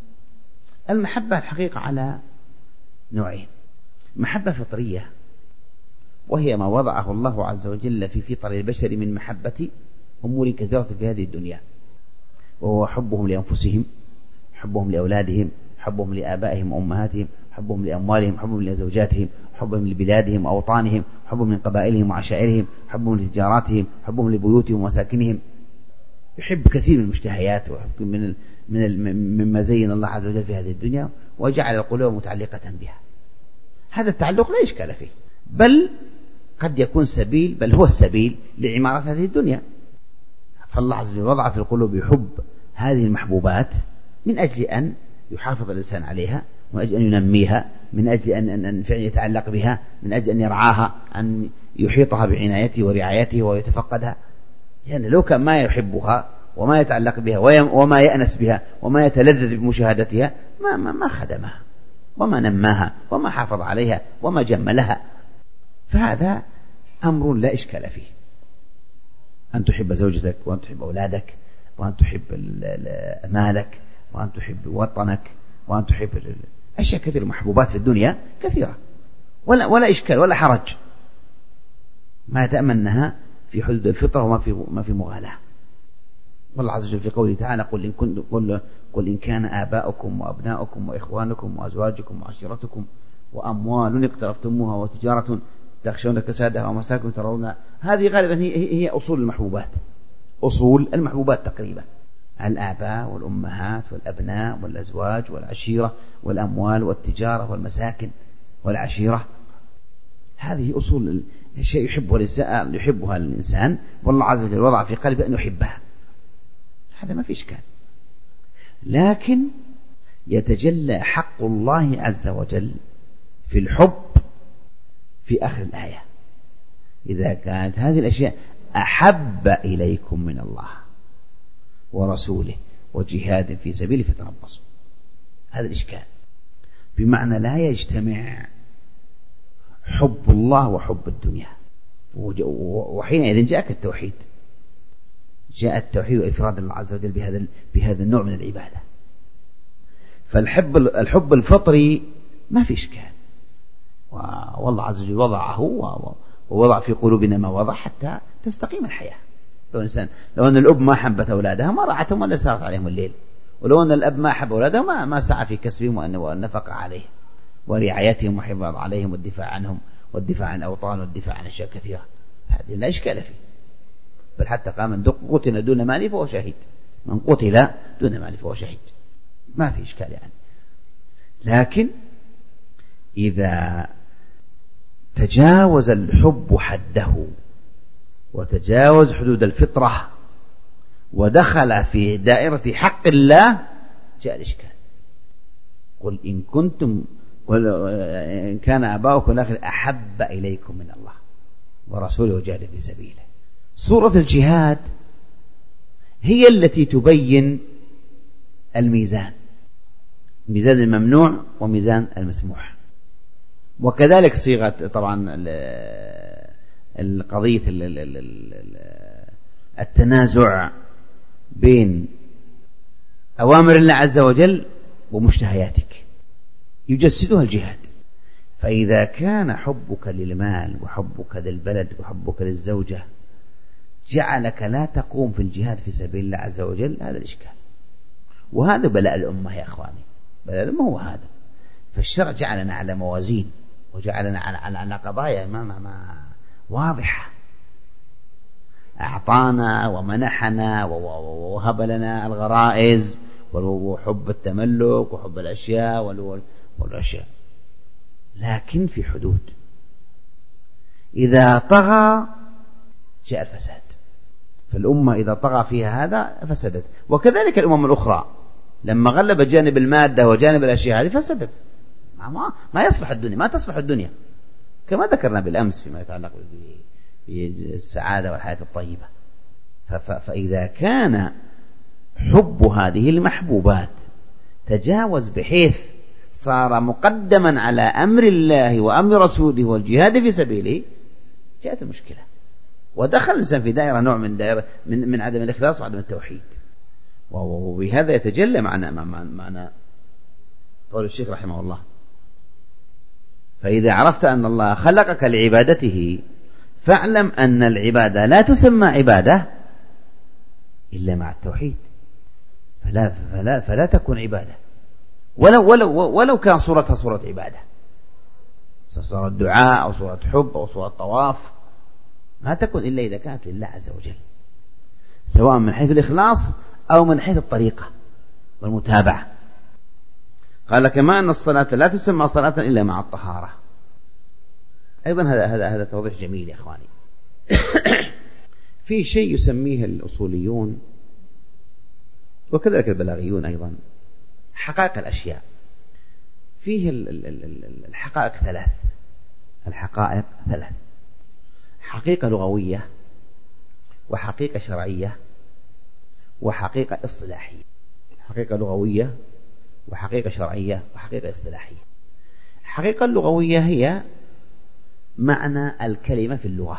المحبة الحقيقة على نوعين: محبة فطرية وهي ما وضعه الله عز وجل في فطر البشر من محبة أمور كثيرة في هذه الدنيا، وهو حبهم لأنفسهم، حبهم لأولادهم، حبهم لآبائهم وأمهاتهم، حبهم لأموالهم، حبهم لزوجاتهم، حبهم لبلادهم وأوطانهم، حبهم لقبائلهم وعشائرهم، حبهم لتجاراتهم، حبهم لبيوتهم ومساكنهم. يحب كثير من المشتهيات ومن من مما زين الله عز وجل في هذه الدنيا وجعل القلوب متعلقة بها. هذا التعلق لا إشكال فيه، بل قد يكون سبيل، بل هو السبيل لعمارة هذه الدنيا. فالله عز وجل وضع في القلوب يحب هذه المحبوبات من أجل أن يحافظ الإنسان عليها، من أجل أن ينميها، من أجل أن, أن فعلا يتعلق بها، من أجل أن يرعاها، أن يحيطها بعنايته ورعايته ويتفقدها. يعني لو كان ما يحبها وما يتعلق بها وما يأنس بها وما يتلذذ بمشاهدتها ما, ما, ما خدمها وما نماها وما حافظ عليها وما جملها. فهذا أمر لا إشكال فيه، أن تحب زوجتك وأن تحب أولادك وأن تحب مالك وأن تحب وطنك وأن تحب أشياء كثيرة، محبوبات في الدنيا كثيرة، ولا, ولا إشكال ولا حرج ما تأمنها في حدود الفطرة وما في, ما في مغالاة. والله عز وجل في قوله تعالى قل إن, كنت قل, قل إن كان آباؤكم وأبناؤكم وإخوانكم وأزواجكم وعشيرتكم وأموال اقترفتموها وتجارة تخشون كسادها ومساكن ترونها. هذه غالبا هي, هي أصول المحبوبات، أصول المحبوبات تقريبا: الآباء والأمهات والأبناء والأزواج والعشيرة والأموال والتجارة والمساكن والعشيرة. هذه أصول الشيء يحبه الإنسان، يحبها الإنسان، والله عز وجل وضع في قلبه أن يحبها. هذا ما في إشكال. لكن يتجلى حق الله عز وجل في الحب في آخر الآية: إذا كانت هذه الأشياء أحب إليكم من الله ورسوله وجهاد في سبيله فتربصوا. هذا الإشكال، بمعنى لا يجتمع حب الله وحب الدنيا. وحينئذ جاءك التوحيد، جاء التوحيد وإفراد الله عز وجل بهذا بهذا النوع من العبادة. فالحب الحب الفطري ما في إشكال، والله عز وجل وضعه ووضع في قلوبنا ما وضع حتى تستقيم الحياة. لو إنسان لو أن الأب ما حبت أولادها ما رعتهم ولا سارت عليهم الليل، ولو أن الأب ما حب أولادها ما ما سعى في كسبهم والنفق عليهم ورعايتهم وحفاظ عليهم والدفاع عنهم والدفاع عن الأوطان والدفاع عن أشياء كثيرة. هذه لا إشكال فيه. بل حتى قال من قتل دون ماله فهو شهيد، من قتل دون ماله فهو شهيد، ما في إشكال يعني. لكن إذا تجاوز الحب حده وتجاوز حدود الفطرة ودخل في دائرة حق الله جاء الإشكال. قل إن كنتم إن كان آباؤكم الآخر أحب إليكم من الله ورسوله وجاهد في سبيله. سورة الجهاد هي التي تبين الميزان، ميزان الممنوع وميزان المسموح. وكذلك صيغة طبعا القضية التنازع بين أوامر الله عز وجل ومشتهياتك يجسدها الجهاد. فإذا كان حبك للمال وحبك للبلد وحبك للزوجة جعلك لا تقوم في الجهاد في سبيل الله عز وجل، هذا الإشكال. وهذا بلاء الأمة يا أخواني، بلاء الأمة هو هذا. فالشرع جعلنا على موازين وجعلنا على, على قضايا ما ما ما واضحة، أعطانا ومنحنا ووهب لنا الغرائز وحب التملك وحب الأشياء والأشياء، لكن في حدود. إذا طغى جاء الفساد، فالأمة إذا طغى فيها هذا فسدت. وكذلك الأمم الأخرى لما غلب جانب المادة وجانب الأشياء هذه فسدت، ما, ما يصلح الدنيا، ما تصلح الدنيا، كما ذكرنا بالأمس فيما يتعلق بالسعادة والحياة الطيبة. فإذا كان حب هذه المحبوبات تجاوز بحيث صار مقدما على أمر الله وأمر رسوله والجهاد في سبيله جاءت المشكلة، ودخل الإنسان في دائرة نوع من دائرة من, من عدم الإخلاص وعدم التوحيد. وبهذا يتجلى معنا معنا قول الشيخ رحمه الله: فإذا عرفت أن الله خلقك لعبادته فاعلم أن العبادة لا تسمى عبادة إلا مع التوحيد، فلا, فلا, فلا تكون عبادة ولو, ولو, ولو كان صورتها صورة عبادة، صورة دعاء أو صورة حب أو صورة طواف، ما تكون إلا إذا كانت لله عز وجل، سواء من حيث الإخلاص أو من حيث الطريقة والمتابعة. قال كما أن الصلاة لا تسمى صلاة إلا مع الطهارة. أيضا هذا هذا هذا توضيح جميل يا إخواني. في شيء يسميه الأصوليون وكذلك البلاغيون أيضا حقائق الأشياء. فيه الحقائق ثلاث، الحقائق ثلاث: حقيقة لغوية وحقيقة شرعية وحقيقة اصطلاحية. حقيقة لغوية وحقيقة شرعية وحقيقة اصطلاحية. الحقيقة اللغوية هي معنى الكلمة في اللغة.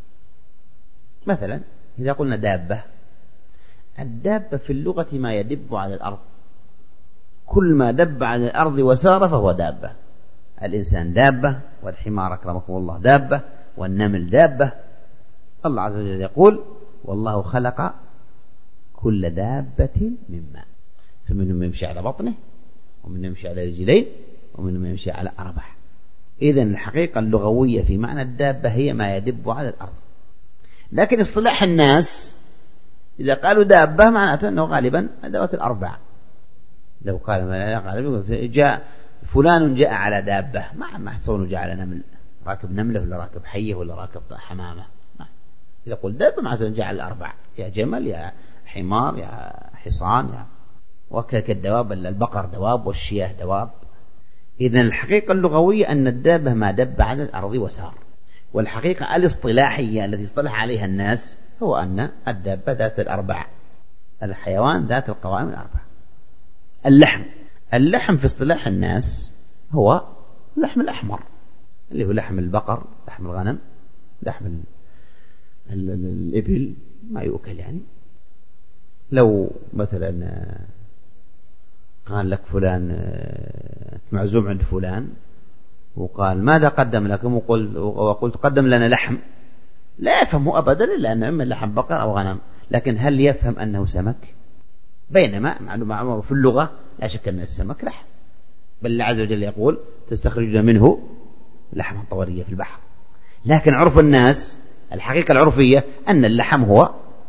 مثلا إذا قلنا دابة، الدابة في اللغة ما يدب على الأرض، كل ما دب على الأرض وسار فهو دابة. الإنسان دابة، والحمار أكرمكم الله دابة، والنمل دابة. الله عز وجل يقول: والله خلق كل دابة من ماء، فمنهم يمشي على بطنه ومنهم يمشي على رجلين ومنهم يمشي على أربع. إذن الحقيقة اللغوية في معنى الدابة هي ما يدب على الأرض. لكن اصطلاح الناس إذا قالوا دابة معناته أنه غالبا ذوات الأربع. لو قال غالبا جاء فلان جاء على دابة، ما ما تصونه جاء على نمل، راكب نملة ولا راكب حية ولا راكب حمامة. إذا قلت دابة معناته جاء على الأربع، يا جمل يا حمار يا حصان يا وكذلك الدواب، البقر دواب والشياه دواب. إذن الحقيقة اللغوية أن الدابة ما دب على الأرض وسار. والحقيقة الاصطلاحية التي اصطلح عليها الناس هو أن الدابة ذات الأربع، الحيوان ذات القوائم الأربع. اللحم اللحم في اصطلاح الناس هو اللحم الأحمر اللي هو لحم البقر، لحم الغنم، لحم الإبل، ما يؤكل. يعني لو مثلا قال لك فلان معزوم عند فلان وقال ماذا قدم لكم، وقلت قدم لنا لحم، لا يفهمه أبدا إلا أنه إما لحم بقر أو غنم، لكن هل يفهم أنه سمك؟ بينما معلومة في اللغة لا شك أن السمك لحم، بل الله عز وجل يقول تستخرجون منه لحما طوريا في البحر. لكن عرف الناس، الحقيقة العرفية أن اللحم هو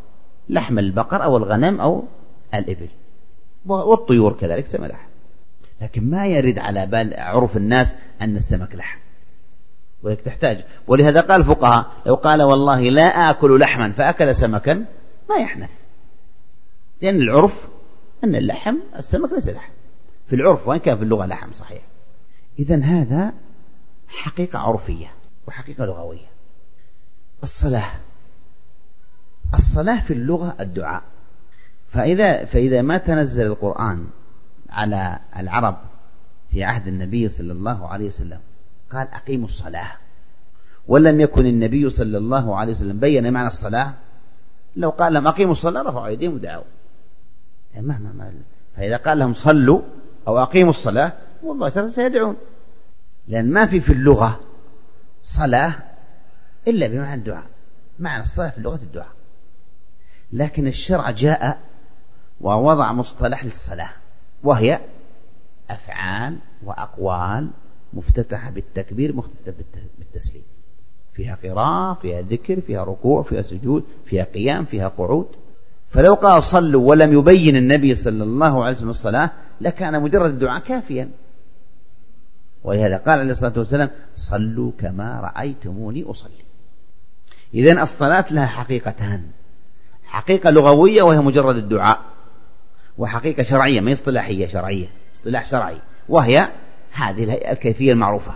لحم البقر أو الغنم أو الإبل، والطيور كذلك سمى لحم. لكن ما يرد على بال عرف الناس أن السمك لحم، ولذلك تحتاج. ولهذا قال الفقهاء لو قال والله لا آكل لحما فأكل سمكا ما يحنث، لأن العرف أن اللحم السمك ليس لحم في العرف، وإن كان في اللغة لحم صحيح. إذن هذا حقيقة عرفية وحقيقة لغوية. الصلاة الصلاة في اللغة الدعاء، فإذا, فإذا ما تنزل القرآن على العرب في عهد النبي صلى الله عليه وسلم قال أقيموا الصلاة، ولم يكن النبي صلى الله عليه وسلم بين معنى الصلاة، لو قال لهم أقيموا الصلاة رفعوا أيديهم ودعوا. مهما ما فإذا قال لهم صلوا أو أقيموا الصلاة مباشرة سيدعون، لأن ما في في اللغة صلاة إلا بمعنى الدعاء، معنى الصلاة في اللغة الدعاء. لكن الشرع جاء ووضع مصطلح للصلاة، وهي أفعال وأقوال مفتتحة بالتكبير مختتمة بالتسليم، فيها قراءة، فيها ذكر، فيها ركوع، فيها سجود، فيها قيام، فيها قعود. فلو قال صلوا ولم يبين النبي صلى الله عليه وسلم الصلاة لكان مجرد الدعاء كافيا. ولهذا قال عليه الصلاة والسلام صلوا كما رأيتموني أصلي. إذن الصلاة لها حقيقتان، حقيقة لغوية وهي مجرد الدعاء، وحقيقة شرعية ما اصطلاحية شرعية، اصطلاح شرعي، وهي هذه الكيفية المعروفة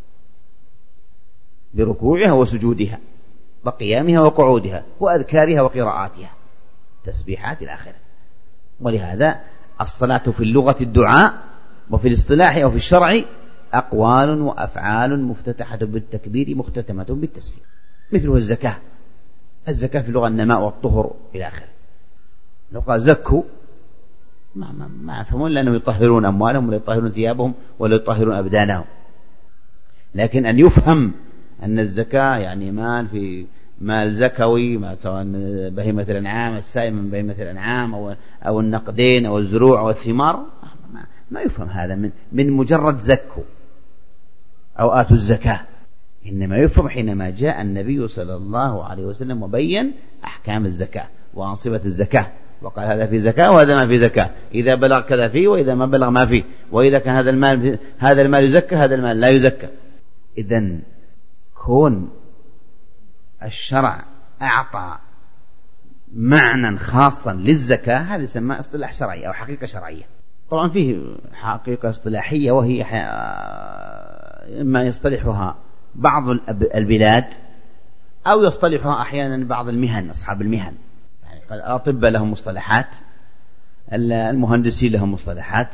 بركوعها وسجودها وقيامها وقعودها وأذكارها وقراءاتها تسبيحات إلى آخره. ولهذا الصلاة في اللغة الدعاء، وفي الاصطلاح أو في الشرع أقوال وأفعال مفتتحة بالتكبير مختتمة بالتسليم، مثل الزكاة. الزكاة في اللغة النماء والطهر إلى آخره. لو قال زكوا ما ما ما يفهمون، لأنهم يطهرون أموالهم ولا يطهرون ثيابهم ولا يطهرون أبدانهم. لكن أن يفهم أن الزكاة يعني مال في مال زكوي، ما سواء بهيمة الأنعام السائمة من بهيمة الأنعام أو أو النقدين أو الزروع أو الثمار، ما, ما يفهم هذا من من مجرد زكوا أو آتوا الزكاة. إنما يفهم حينما جاء النبي صلى الله عليه وسلم وبين أحكام الزكاة وأنصبة الزكاة، وقال هذا في زكاة وهذا ما في زكاة، إذا بلغ كذا فيه وإذا ما بلغ ما فيه، وإذا كان هذا المال هذا المال يزكى هذا المال لا يزكى. إذن كون الشرع أعطى معنى خاصا للزكاة هذا يسمى اصطلاح شرعي أو حقيقة شرعية. طبعا فيه حقيقة اصطلاحية وهي إما يصطلحها بعض البلاد أو يصطلحها أحيانا بعض المهن، أصحاب المهن. يعني الأطباء لهم مصطلحات، المهندسين لهم مصطلحات،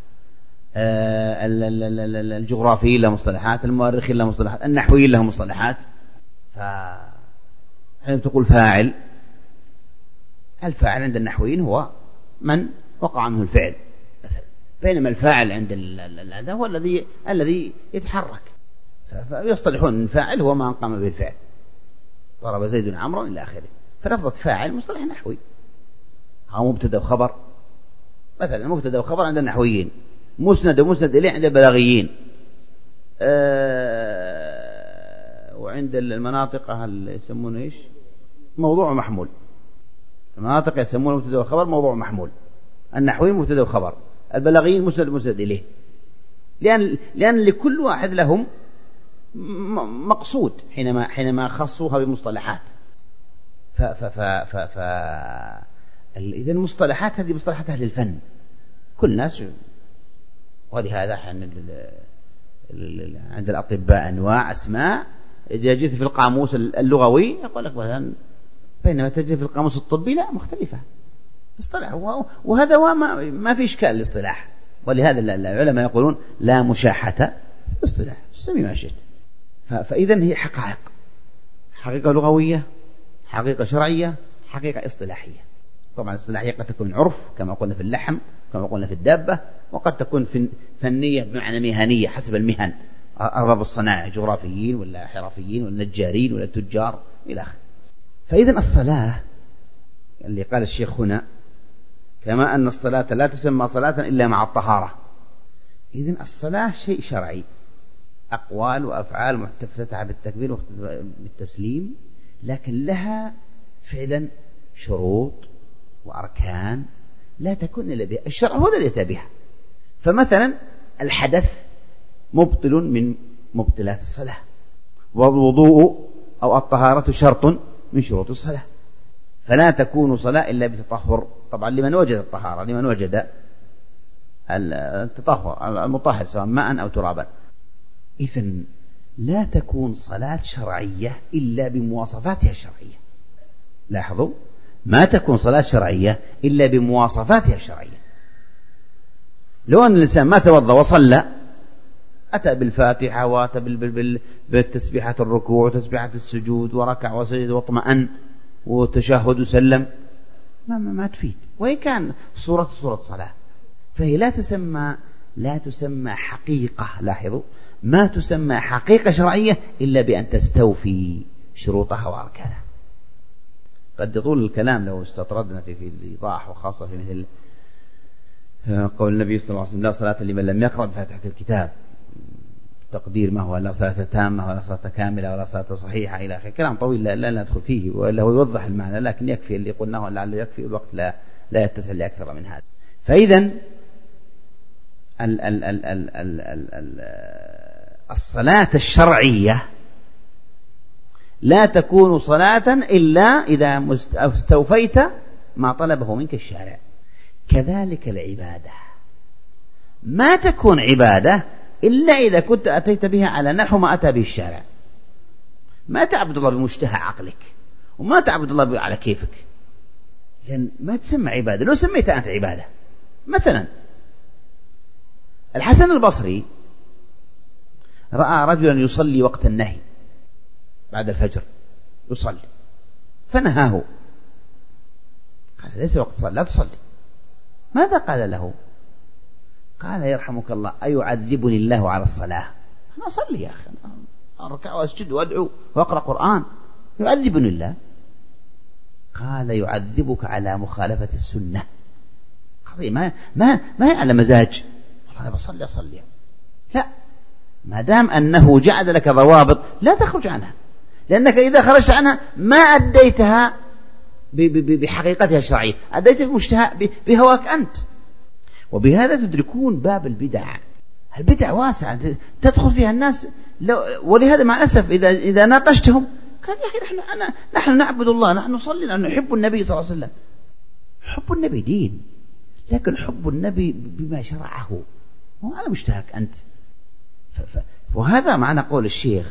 الجغرافيين لهم مصطلحات، المؤرخين لهم مصطلحات، النحويين لهم مصطلحات. فحين تقول فاعل، الفاعل عند النحويين هو من وقع منه الفعل مثلا، بينما الفاعل عند هذا هو الذي الذي يتحرك. فيصطلحون الفاعل هو ما قام به الفعل، ضرب زيد عمرا إلى آخره. فلفظة فاعل مصطلح نحوي، أو مبتدأ وخبر مثلا. مبتدأ وخبر عند النحويين، مسند ومسند إليه عند البلاغيين، أه وعند المناطق هل يسمونه إيش؟ موضوع محمول. المناطق يسمونه مبتدأ وخبر موضوع محمول، النحويين مبتدأ وخبر، البلاغيين مسند ومسند إليه، لأن لأن لكل واحد لهم مقصود حينما حينما خصوها بمصطلحات. ف ف ف ف ف إذا المصطلحات هذه مصطلحات أهل الفن، كل ناس. ولهذا عند الأطباء أنواع أسماء، إذا جئت في القاموس اللغوي يقول لك مثلا، بينما تجد في القاموس الطبي لا، مختلفة اصطلاح، وهذا ما ما في إشكال الاصطلاح. ولهذا العلماء يقولون لا مشاحة اصطلاح، سمي ما شئت. فإذا هي حقائق، حقيقة لغوية، حقيقة شرعية، حقيقة اصطلاحية. طبعا الاصطلاحية قد تكون عرف كما قلنا في اللحم، كما قلنا في الدابة، وقد تكون فنية بمعنى مهنية حسب المهن، أرباب الصناعة جغرافيين ولا حرفيين ولا نجارين ولا تجار إلى آخره. فإذا الصلاة اللي قال الشيخ هنا كما أن الصلاة لا تسمى صلاة إلا مع الطهارة. إذن الصلاة شيء شرعي، أقوال وأفعال مفتتحة بالتكبير بالتسليم، لكن لها فعلا شروط وأركان لا تكون إلا بها، الشرع هو الذي أتى بها. فمثلا الحدث مبطل من مبطلات الصلاة، والوضوء أو الطهارة شرط من شروط الصلاة، فلا تكون صلاة إلا بتطهر، طبعا لمن وجد الطهارة، لمن وجد التطهر المطهر سواء ماء أو ترابا. إذن لا تكون صلاة شرعية إلا بمواصفاتها الشرعية. لاحظوا، ما تكون صلاة شرعية إلا بمواصفاتها الشرعية. لو أن الإنسان ما توضأ وصلى، أتى بالفاتحة وأتى بالتسبيحة الركوع وتسبيحة السجود وركع وسجد واطمأن وتشهد وسلم، ما, ما, ما تفيد، وإن كان صورة صورة صلاة، فهي لا تسمى لا تسمى حقيقة. لاحظوا، ما تسمى حقيقة شرعية إلا بأن تستوفي شروطها وأركانها. قد يطول الكلام لو استطردنا في, في الإيضاح، وخاصة في مثل قول النبي صلى الله عليه وسلم: لا صلاة لمن لم يقرأ بفاتحة الكتاب. تقدير ما هو لا صلاة تامة ولا صلاة كاملة ولا صلاة صحيحة إلى آخره. كلام طويل لا, لا ندخل فيه، ولا هو يوضح المعنى، لكن يكفي اللي قلناه لعله يكفي، الوقت لا لا يتسع لأكثر من هذا. فإذا ال ال ال ال ال ال ال الصلاة الشرعية لا تكون صلاة إلا إذا استوفيت ما طلبه منك الشارع. كذلك العبادة ما تكون عبادة إلا إذا كنت أتيت بها على نحو ما أتى به الشارع. ما تعبد الله بمشتهى عقلك، وما تعبد الله على كيفك، لأن ما تسمى عبادة. لو سميت أنت عبادة، مثلا الحسن البصري رأى رجلا يصلي وقت النهي بعد الفجر، يصلي، فنهاه، قال: ليس وقت صلاة، لا تصلي. ماذا قال له؟ قال: يرحمك الله، أيعذبني الله على الصلاة؟ أنا أصلي يا أخي، أنا أركع وأسجد وأدعو وأقرأ قرآن، يعذبني الله؟ قال: يعذبك على مخالفة السنة. قضية ما ما ما هي على مزاج، والله أنا بصلي أصلي، لا، ما دام أنه جعل لك ضوابط لا تخرج عنها، لأنك إذا خرجت عنها ما أديتها بحقيقتها الشرعية، أديت بمشتهى بهواك أنت. وبهذا تدركون باب البدع. البدع واسعة تدخل فيها الناس، ولهذا مع الأسف إذا إذا ناقشتهم قال: يا أخي نحن أنا نحن نعبد الله، نحن نصلي لأنه نحب النبي صلى الله عليه وسلم. حب النبي دين، لكن حب النبي بما شرعه، مو على مشتهاك أنت. وهذا معنى قول الشيخ: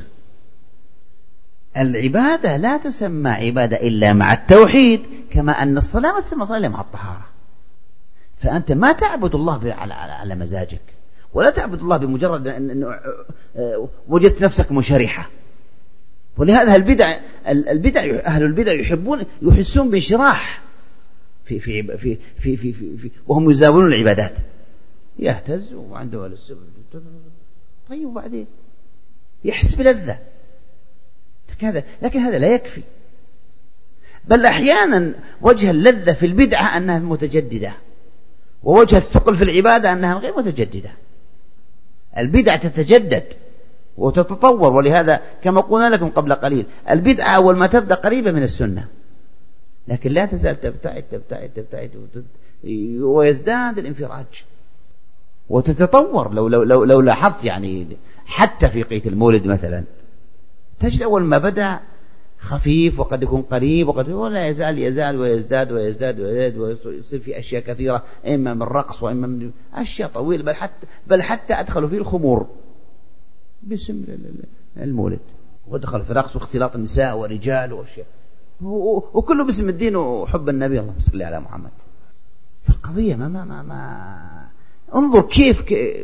العبادة لا تسمى عبادة إلا مع التوحيد، كما أن الصلاة ما تسمى صلاة إلا مع الطهارة. فأنت ما تعبد الله على على مزاجك، ولا تعبد الله بمجرد أن وجدت نفسك منشرحة. ولهذا البدع البدع أهل البدع يحبون يحسون بانشراح في في في في في, في, في وهم يزاولون العبادات، يهتز وعنده السبب، طيب وبعدين يحس بلذة هذا، لكن هذا لا يكفي. بل أحيانا وجه اللذة في البدعة أنها متجددة، ووجه الثقل في العبادة أنها غير متجددة. البدعة تتجدد وتتطور، ولهذا كما قلنا لكم قبل قليل البدعة أول ما تبدأ قريبة من السنة، لكن لا تزال تبتعد تبتعد تبتعد ويزداد الانفراج وتتطور. لو, لو, لو, لو لاحظت يعني حتى في قيت المولد مثلا تجد أول ما بدأ خفيف وقد يكون قريب وقد ولا يزال يزال ويزداد ويزداد ويزداد ويصير في أشياء كثيرة، إما من رقص وإما من أشياء طويلة، بل حتى بل حتى أدخلوا فيه الخمور باسم المولد، ودخل في رقص واختلاط النساء ورجال وأشياء، وكله باسم الدين وحب النبي، اللهم صل على محمد. فالقضية ما ما ما, ما انظر كيف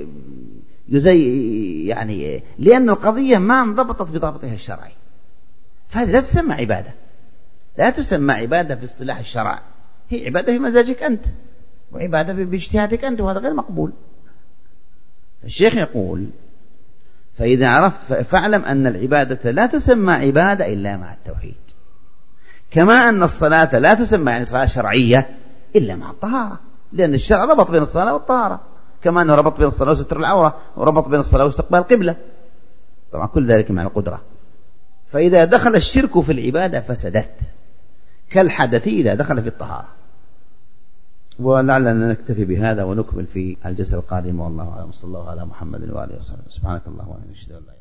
يزي يعني، لأن القضية ما انضبطت بضابطها الشرعي، فهذه لا تسمى عبادة، لا تسمى عبادة في اصطلاح الشرع، هي عبادة في مزاجك أنت، وعبادة باجتهادك أنت، وهذا غير مقبول. الشيخ يقول: فإذا عرفت فاعلم أن العبادة لا تسمى عبادة إلا مع التوحيد، كما أن الصلاة لا تسمى يعني صلاة شرعية إلا مع الطهارة، لأن الشرع ربط بين الصلاة والطهارة، كما أنه ربط بين الصلاة وستر العورة، وربط بين الصلاة واستقبال القبلة، طبعا كل ذلك مع القدرة. فإذا دخل الشرك في العبادة فسدت، كالحدث إذا دخل في الطهارة. ولعلنا نكتفي بهذا ونكمل في الجلسة القادمة، والله أعلم. صلى الله على محمد وآله وصحبه. سبحانك اللهم وبحمدك، أشهد أن لا إله إلا أنت.